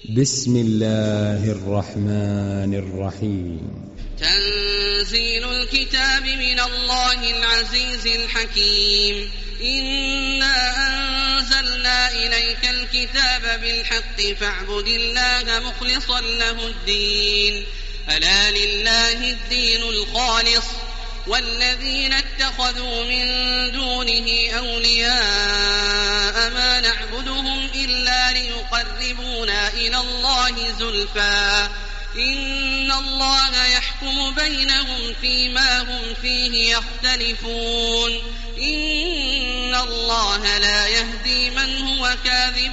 بسم الله الرحمن الرحيم. تنزيل الكتاب من الله العزيز الحكيم. إنا أنزلنا إليك الكتاب بالحق فاعبد الله مخلصا له الدين. ألا لله الدين الخالص والذين اتخذوا من دونه أولياء ما نعبدهم إلا ليقربونا إلى الله زلفى إن الله يحكم بينهم فيما هم فيه يختلفون. إن الله لا يهدي من هو كاذب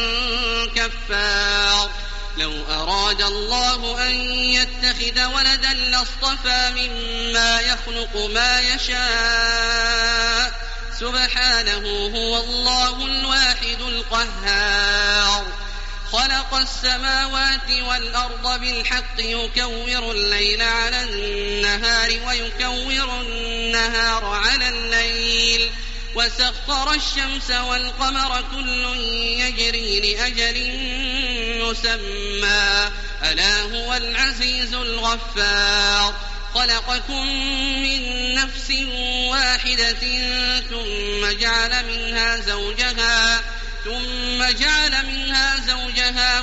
كفار. لو أراد الله أن يتخذ ولدا لاصطفى مما يخلق ما يشاء سبحانه هو الله الواحد القهار. خلق السماوات والأرض بالحق يكور الليل على النهار ويكور النهار على الليل وسخر الشمس والقمر كل يجري لأجل مسمى ألا هو العزيز الغفار. خلقكم من نفس واحدة ثم جعل منها زوجها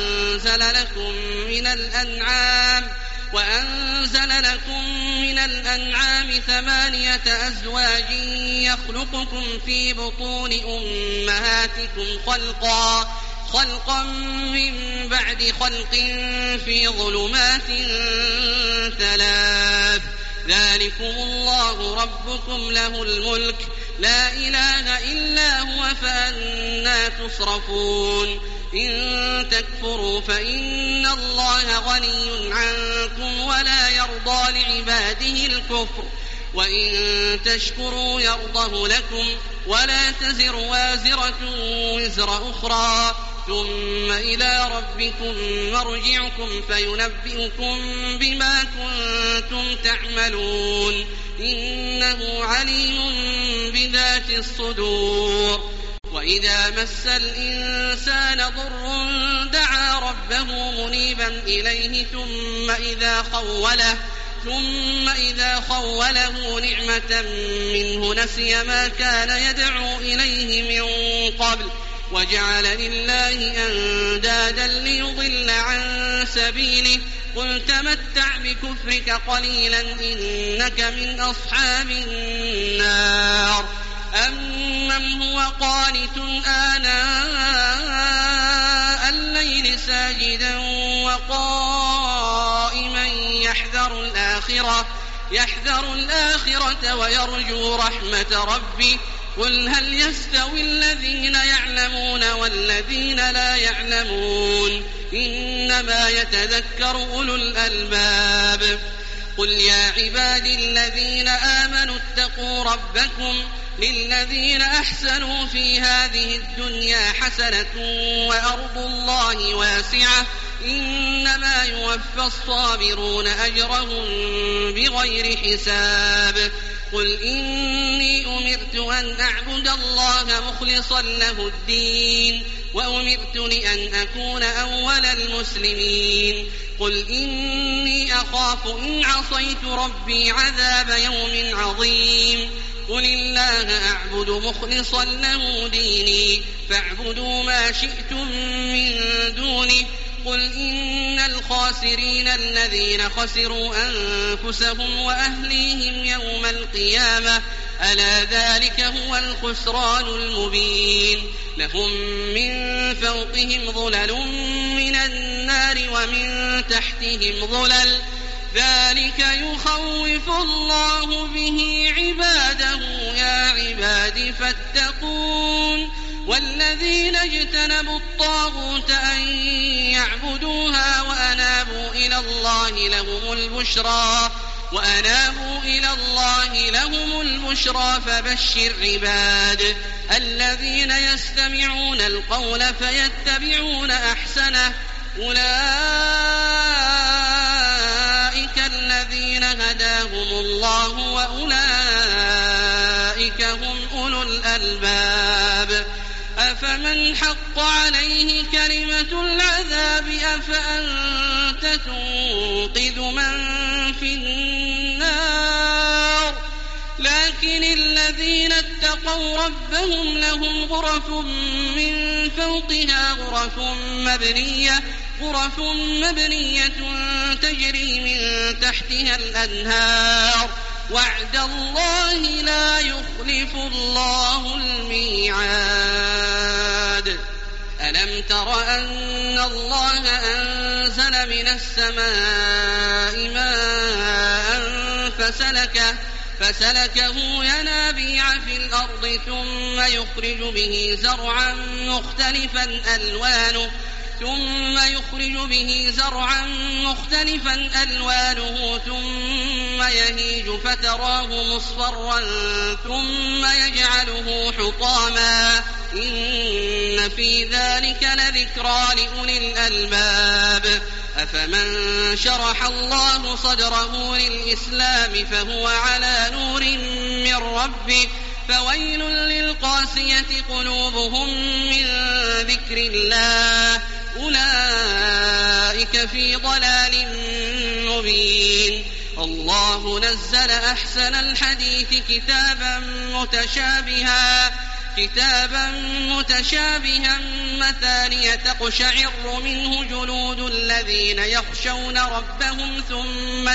وأنزل لكم من الأنعام 8 أزواج يخلقكم في بطون أمهاتكم خلقا من بعد خلق في ظلمات 3. ذلكم الله ربكم له الملك لا إله إلا هو فأنى تصرفون. إن تكفروا فإن الله غني عنكم ولا يرضى لعباده الكفر وإن تشكروا يرضه لكم ولا تزر وازرة وزر أخرى ثم إلى ربكم مرجعكم فينبئكم بما كنتم تعملون. إنه عليم بذات الصدور. وإذا مس الإنسان ضر دعا ربه منيبا إليه ثم إذا خوله نعمة منه نسي ما كان يدعو إليه من قبل وجعل لله أندادا ليضل عن سبيله. قل تمتع بكفرك قليلا إنك من أصحاب النار. أمن هو قانت آناء الليل ساجدا وقائما يحذر الآخرة ويرجو رحمة ربه. قل هل يستوي الذين يعلمون والذين لا يعلمون إنما يتذكر أولو الألباب. قل يا عبادي الذين آمنوا اتقوا ربكم للذين أحسنوا في هذه الدنيا حسنة وأرض الله واسعة إنما يوفى الصابرون أجرهم بغير حساب. قل إني أمرت أن أعبد الله مخلصا له الدين وأمرت لأن أكون أول المسلمين. قل إني أخاف إن عصيت ربي عذاب يوم عظيم. قل الله أعبد مخلصا له ديني فاعبدوا ما شئتم من دونه. قل إن الخاسرين الذين خسروا أنفسهم وأهليهم يوم القيامة ألا ذلك هو الخسران المبين. لهم من فوقهم ظلل من النار ومن تحتهم ظلل ذلك يخوف الله به عباده يا عباد فاتقون. والذين اجتنبوا الطاغوت أن يعبدوها وأنابوا إلى الله لهم البشرى فبشر عباد الذين يستمعون القول فيتبعون أحسنه. أولئك الذين هداهم الله وأولئك هم أولو الألباب. أفمن حق عليه كلمة العذاب فأنت تنقذ من في النار. لكن الذين اتقوا ربهم لهم غرف من فوقها غرف مبنية تجري من تحتها الأنهار. وعد الله لا يخلف الله الميعاد. ألم تر أن الله أنزل من السماء ماء فسلكه ينابيع في الأرض ثم يخرج به زرعا مختلفا ألوانه ثم يهيج فتراه مصفرا ثم يجعله حطاما. إن في ذلك لذكرى لأولي الألباب. أفمن شرح الله صدره للإسلام فهو على نور من ربه فويل للقاسية قلوبهم من ذكر الله أولئك في ضلال مبين. الله نزل أحسن الحديث كتابا متشابها مثانية تقشعر منه جلود الذين يخشون ربهم ثم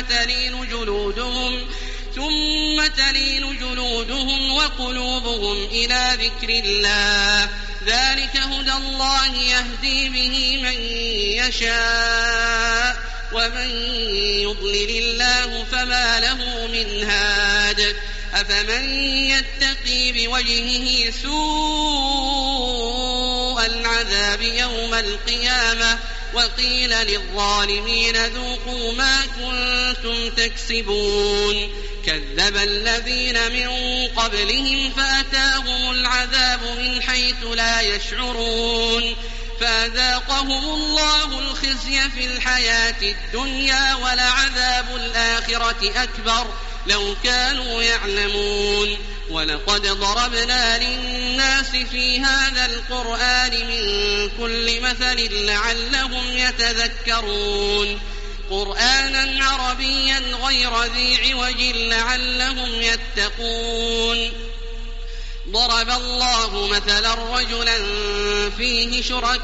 تلين جلودهم وقلوبهم إلى ذكر الله. ذلك هدى الله يهدي به من يشاء ومن يضلل الله فما له من هاد. أفمن يتقي بوجهه سوء العذاب يوم القيامة وقيل للظالمين ذوقوا ما كنتم تكسبون. كذب الذين من قبلهم فأتاهم العذاب من حيث لا يشعرون فأذاقهم الله الخزي في الحياة الدنيا ولعذاب الآخرة أكبر لو كانوا يعلمون. ولقد ضربنا للناس في هذا القرآن من كل مثل لعلهم يتذكرون. قرآنا عربيا غير ذي عوج لعلهم يتقون. ضرب الله مثلا رجلا فيه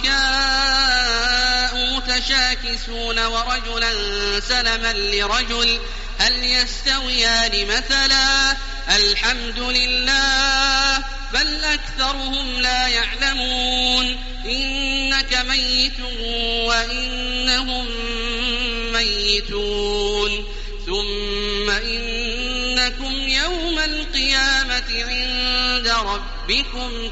شركاء متشاكسون ورجلا سلما لرجل هل يستويان مثلا الحمد لله بل أكثرهم لا يعلمون. إنك ميت وإنهم ميتون ثم إنكم يوم القيامة عند ربكم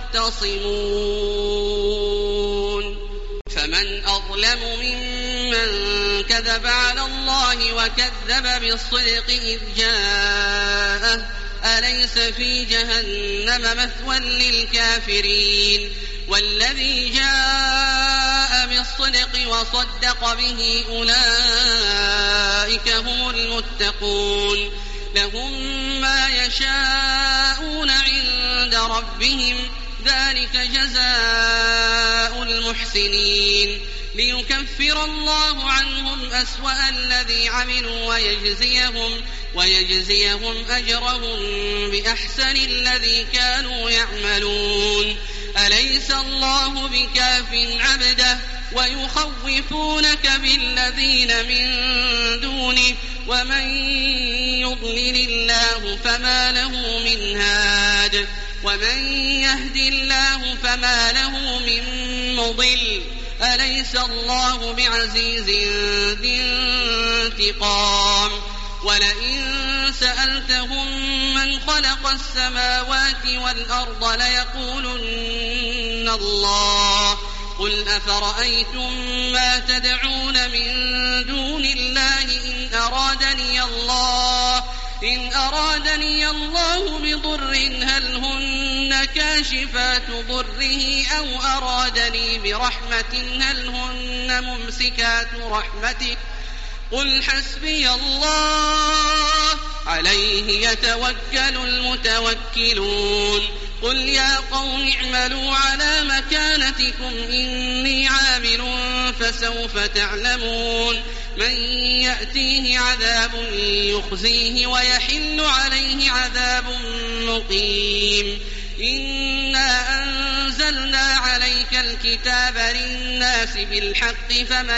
تختصمون. فمن أظلم ممن كذب على الله وكذب بالصدق إذ جاءه أليس في جهنم مثوى للكافرين. والذي جاء بالصدق وصدق به أولئك هم المتقون. لهم ما يشاءون عند ربهم ذلك جزاء المحسنين ليكفر الله عنهم أسوأ الذي عملوا ويجزيهم أجرهم بأحسن الذي كانوا يعملون. أليس الله بكاف عبده ويخوفونك بالذين من دونه ومن يضلل الله فما له من هاد ومن يهد الله فما له من مضل. أليس الله بعزيز ذي انتقام. ولئن سألتهم من خلق السماوات والأرض ليقولن الله قل أفرأيتم ما تدعون من دون الله إن أرادني الله بضر هل هن كاشفات ضره أو أرادني برحمة هل هن ممسكات رحمته قل حسبي الله عليه يتوكل المتوكلون. قل يا قوم اعملوا على مكانتكم إني عامل فسوف تعلمون من يأتيه عذاب يخزيه ويحل عليه عذاب مقيم إنا أنزلنا عليك الكتاب للناس بالحق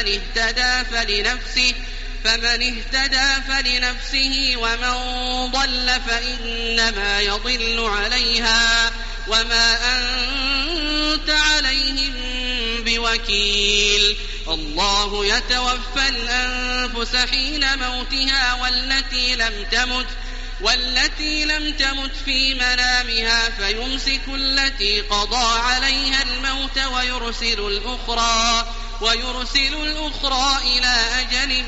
فمن اهتدى فلنفسه ومن ضل فإنما يضل عليها وما أنت عليهم بوكيل الله يتوفى الأنفس حين موتها والتي لم تمت في منامها فيمسك التي قضى عليها الموت ويرسل الأخرى إلى أجل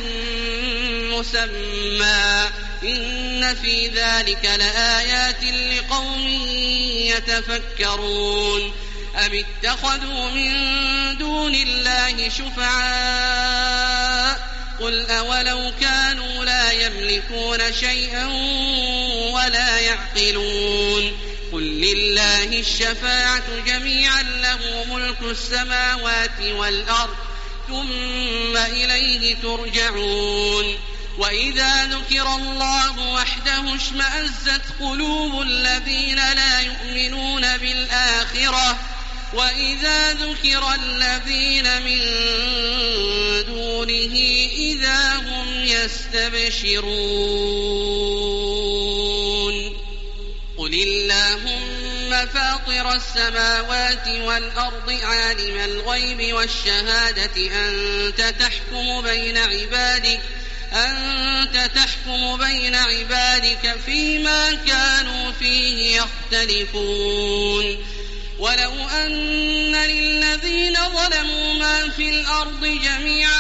مسمى إن في ذلك لآيات لقوم يتفكرون أم اتخذوا من دون الله شفعاء قل أولو كانوا لا يملكون شيئا ولا يعقلون قل لله الشفاعة جميعا له ملك السماوات والأرض ثم إليه ترجعون وإذا ذكر الله وحده اشمأزت قلوب الذين لا يؤمنون بالآخرة وإذا ذكر الذين من دونه إذا هم يستبشرون قل اللهم فاطر السماوات والأرض عالم الغيب والشهادة أنت تحكم بين عبادك فيما كانوا فيه يختلفون ولو أن للذين ظلموا ما في الأرض جميعا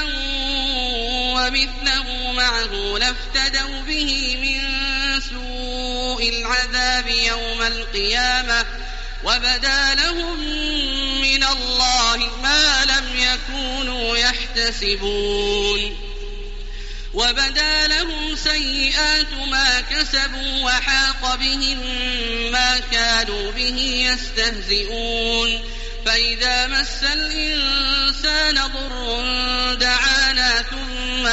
ومثله معه لافتدوا به من سوء العذاب يوم القيامة وبدا لهم من الله ما لم يكونوا يحتسبون وبدا لهم سيئات ما كسبوا وحاق بهم ما كانوا به يستهزئون فإذا مس الإنسان ضر دعانا ثم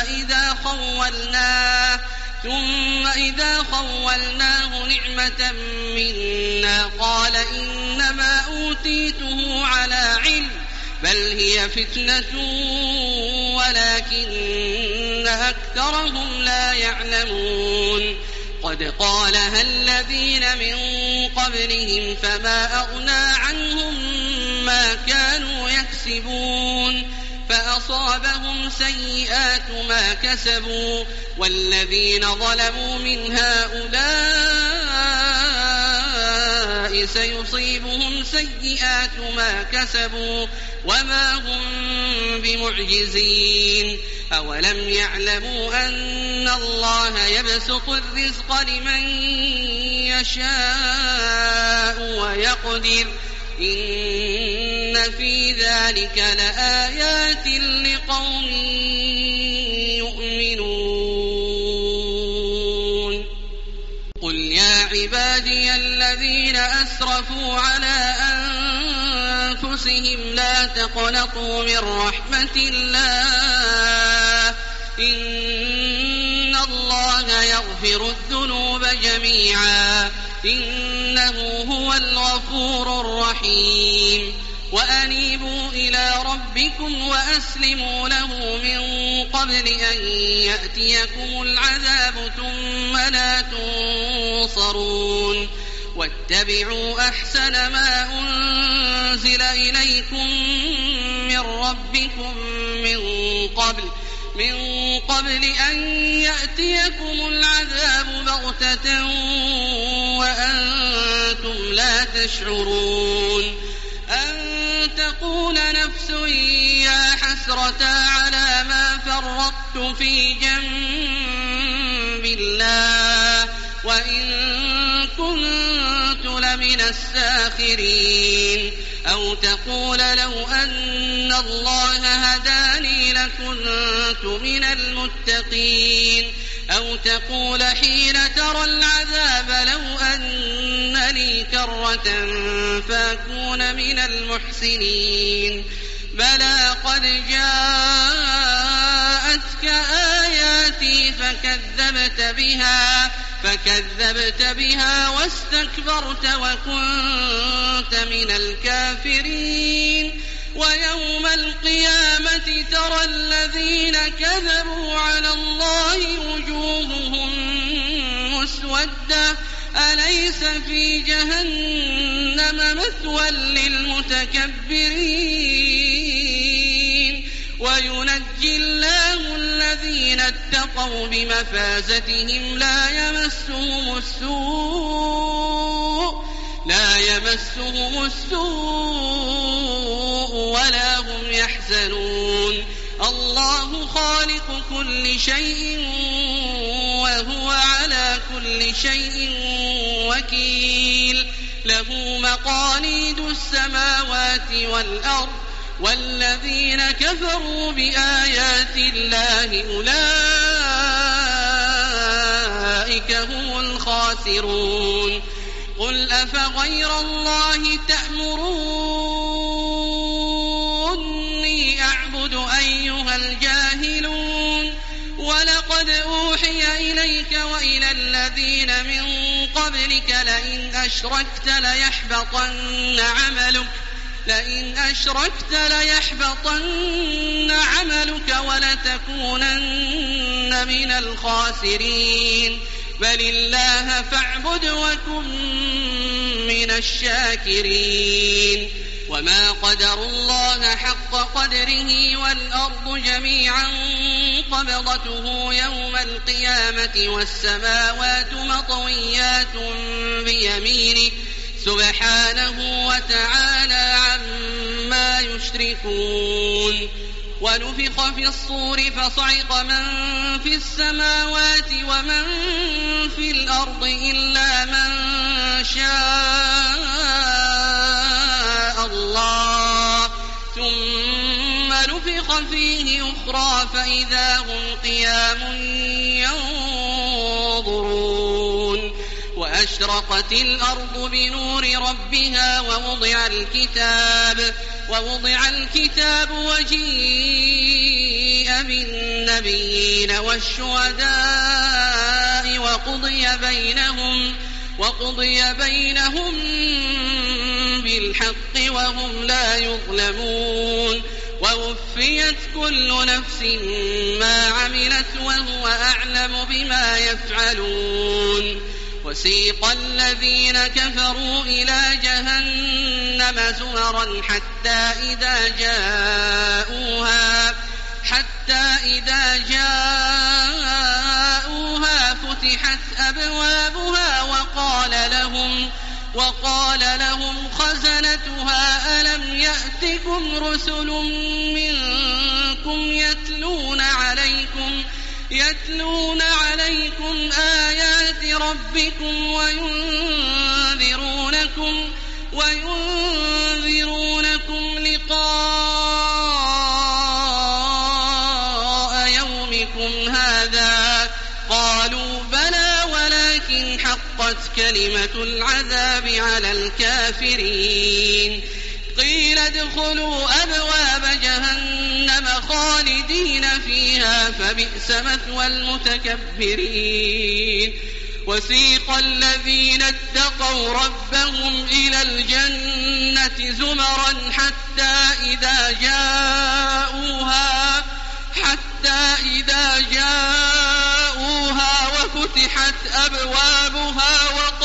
إذا خولناه نعمة منا قال إنما أوتيته على علم بل هي فتنة ولكن أكثرهم لا يعلمون قد قالها الذين من قبلهم فما أغنى عنهم ما كانوا يكسبون فأصابهم سيئات ما كسبوا والذين ظلموا من هؤلاء سيصيبهم سيئات ما كسبوا وما هم بمعجزين أولم يعلموا أن الله يبسط الرزق لمن يشاء ويقدر إن في ذلك لآيات لقوم يؤمنون قل يا عبادي الذين أسرفوا على أنفسهم لا تقنطوا من رحمة الله إن الله يغفر الذنوب جميعا إنه هو الغفور الرحيم وأنيبوا إلى ربكم وأسلموا له من قبل أن يأتيكم العذاب ثم لا تنصرون واتبعوا أحسن ما أنزل إليكم من ربكم من قبل أن يأتيكم العذاب بغتة وأنتم لا تشعرون أن تقول نفس يا حسرة على ما فرطت في جنب الله وإن كنت لمن الساخرين أو تقول لو أن الله هداني لكنت من المتقين أو تقول حين ترى العذاب لو أن لي كرة فأكون من المحسنين بلى قد جاءتك آياتي فكذبت بها واستكبرت وكنت من الكافرين ويوم القيامة ترى الذين كذبوا على الله وجوههم مسودة أليس في جهنم مثوى للمتكبرين وينجي الله الذين اتقوا بمفازتهم لا يمسهم السوء ولا هم يحزنون الله خالق كل شيء وهو على كل شيء وكيل له مقاليد السماوات والأرض والذين كفروا بآيات الله أولئك هم الخاسرون قل أفغير الله تأمروني أعبد أيها الجاهلون ولقد أوحي إليك وإلى الذين من قبلك لئن أشركت ليحبطن عملك ولتكونن من الخاسرين بل الله فاعبد وكن من الشاكرين وما قدروا الله حق قدره والأرض جميعا قبضته يوم القيامة والسماوات مطويات بيمينه سبحانه وتعالى عما يشركون ونفخ في الصور فصعق من في السماوات ومن في الأرض إلا من شاء الله ثم نفخ فيه أخرى فإذا هم قيام ينظرون وأشرقت الأرض بنور ربها ووضع الكتاب وجيء بالنبيين والشهداء وقضي بينهم بالحق وهم لا يظلمون ووفيت كل نفس ما عملت وهو أعلم بما يفعلون وسيق الذين كفروا إلى جهنم زمرا حتى إذا جاءوها فتحت أبوابها وقال لهم خزنتها ألم يأتكم رسل منكم يتلون عليكم آيات ربكم وينذرونكم لقاء يومكم هذا قالوا بلى ولكن حقت كلمة العذاب على الكافرين قيل ادخلوا أبواب جهنم خالدين فيها فبئس مثوى المتكبرين وسيق الذين اتقوا ربهم إلى الجنة زمرا حتى إذا جاءوها وفتحت أبوابها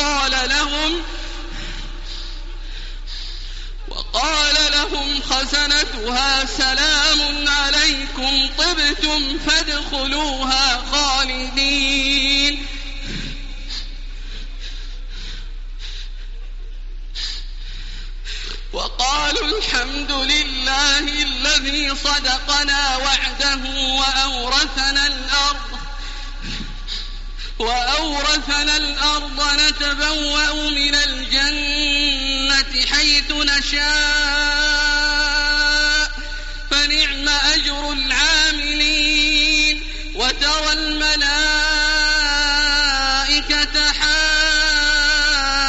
وقال لهم خزنتها سلام عليكم طبتم فادخلوها خالدين وقالوا الحمد لله الذي صدقنا وعده وأورثنا الأرض نتبوأ من الجنة حيث نشاء فنعم أجر العاملين وترى الملائكة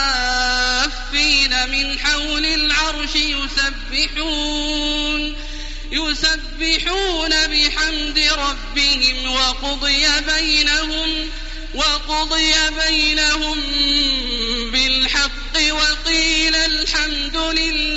حافين من حول العرش يسبحون بحمد ربهم وقضي بينهم بالحق وقيل الحمد لله